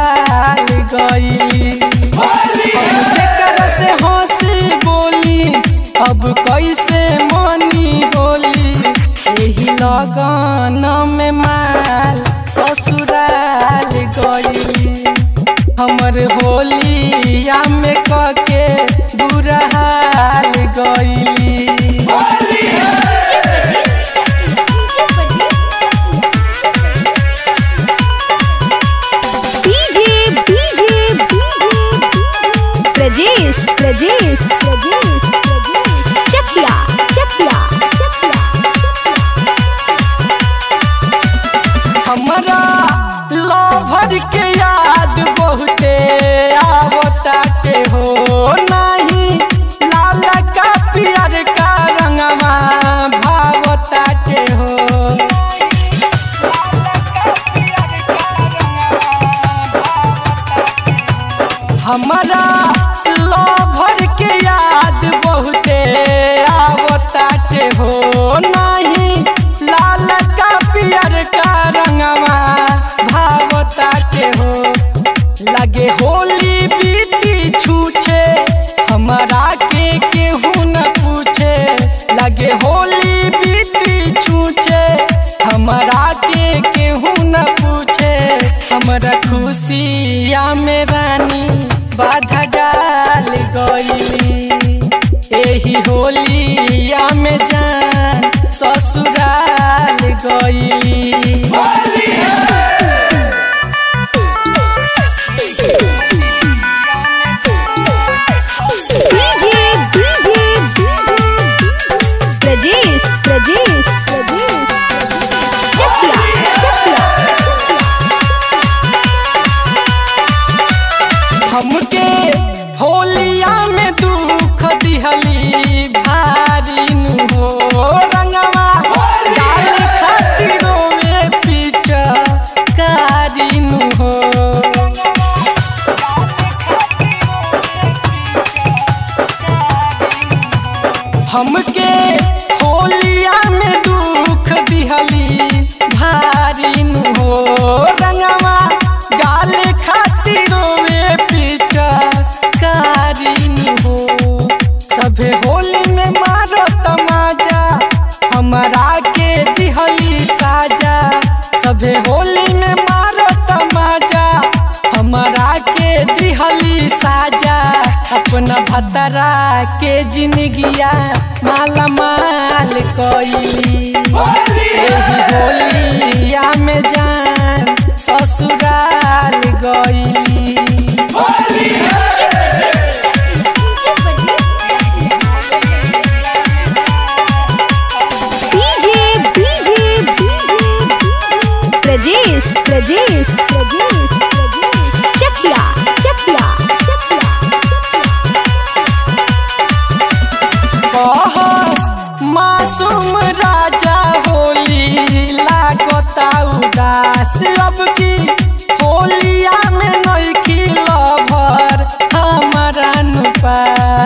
ससुराल गईली। से हंसी बोली अब कैसे मनी होली, यही लगन में माल ससुराल गईली। हमर होलिया में कके बुरा हाल गईली। प्रजेश चकिया हमरा लवर के याद बहुते आवताटे हो, नहीं लाल का पियर का रंगवा भावताटे हो। हमरा लवर के याद बहुते आवताटे हो, नहीं लाल का पियर का रंगवा भावताटे हो। लगे होली बीती छूछे हमरा के केहू न पूछे, लगे होली बीती छूछे हमरा के केहू न पूछे। हमरा खुशिया में रानी बाधा डाल गईली, एही होलिया में जान ससुराल गईली। प्रजेश चकिया हमके होलिया में दुख दिहली भारी नु हो, रंगवा डाल खातिर रोवे पीछा कारी नु हो। हमके होलिया में दुख दिहली भारी नु हो, रंगवा डाल खातिर रोवे पीछा कारी नु हो। सभे होली में मारो तमाजा हमरा के दिहली साजा, सभे होली में मारो तमाजा हमरा के दिहली साजा। अपना भतरा के जिंदगिया माला माल कईली, एही होलिया में जान ससुराल गईली। प्रजेश चकिया मासूम राजा होली लागता उदास, अब की होलिया में नइखी लभर हमारा नुपा।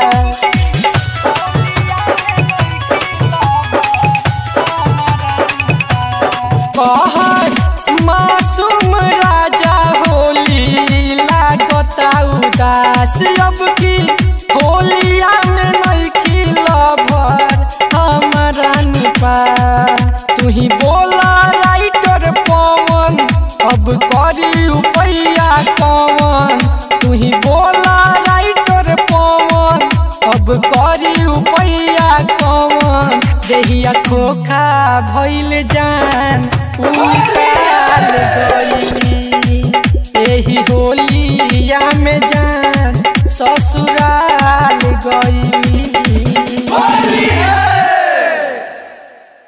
मासूम राजा होली लागता उदास, अब की होलिया में नइखी लभर हमारा नुपा। तू ही बोला राइटर पवन अब करी उपैया कवन, तू ही बोला राइटर पवन अब करी उपैया कवन। देहिया खोखा भइल जान उतार गईली, एही होलिया में जान